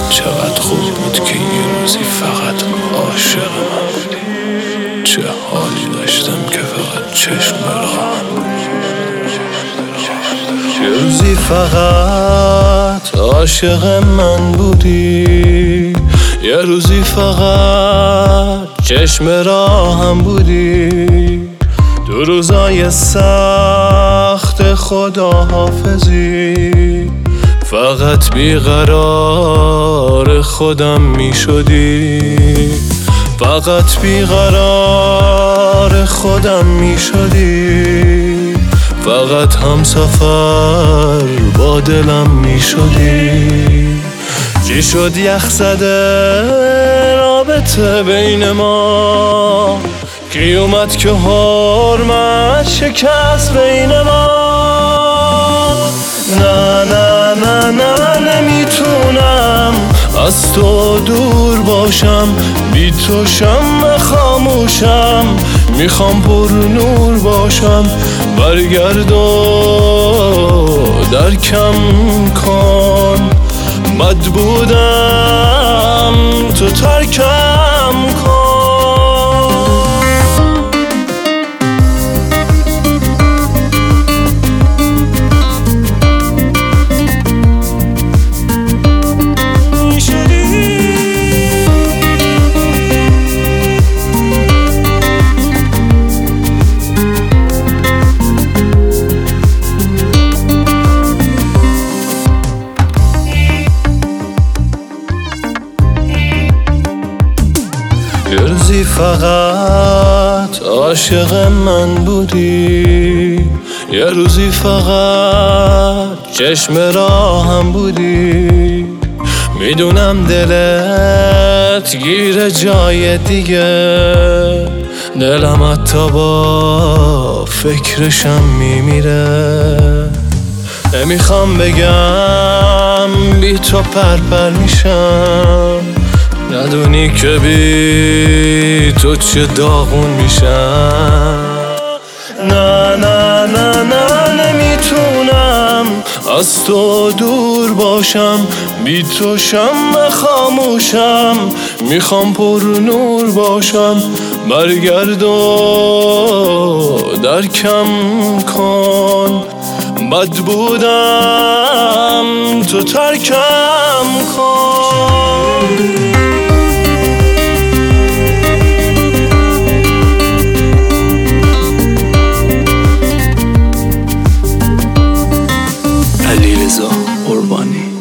چقدر خوب بود که یه روزی فقط عاشق من بودی. چه حالی داشتم که فقط چشم راهم. یه روزی فقط عاشق من بودی، یه روزی فقط چشم راهم بودی. دو روزای سخت خداحافظی، فقط بیقرار خودم می شدی، فقط بیقرار خودم می شدی، فقط همسفر با دلم می شدی. چی شد یخ زده رابطه بین ما، کی اومد که حرمت شکست بین ما. نه نه نه نه نمیتونم از تو دور باشم، بی تو شمع خاموشم، میخوام پر نور باشم. برگرد و درکم کن، بد بودم تو ترکم کن. یه روزی فقط عاشق من بودی، یه روزی فقط چشم راهم بودی. میدونم دلت گیر جای دیگه، دلم حتی با فکرشم میمیره. نمیخوام بگم بی تو پرپر میشم، ندونی که بی تو چه داغون میشم. نه نه نه نه نمیتونم از تو دور باشم، بی تو شمع خاموشم، میخوام پر نور باشم. برگرد و درکم کن، بد بودم تو ترکم کن. علیرضا قربانی.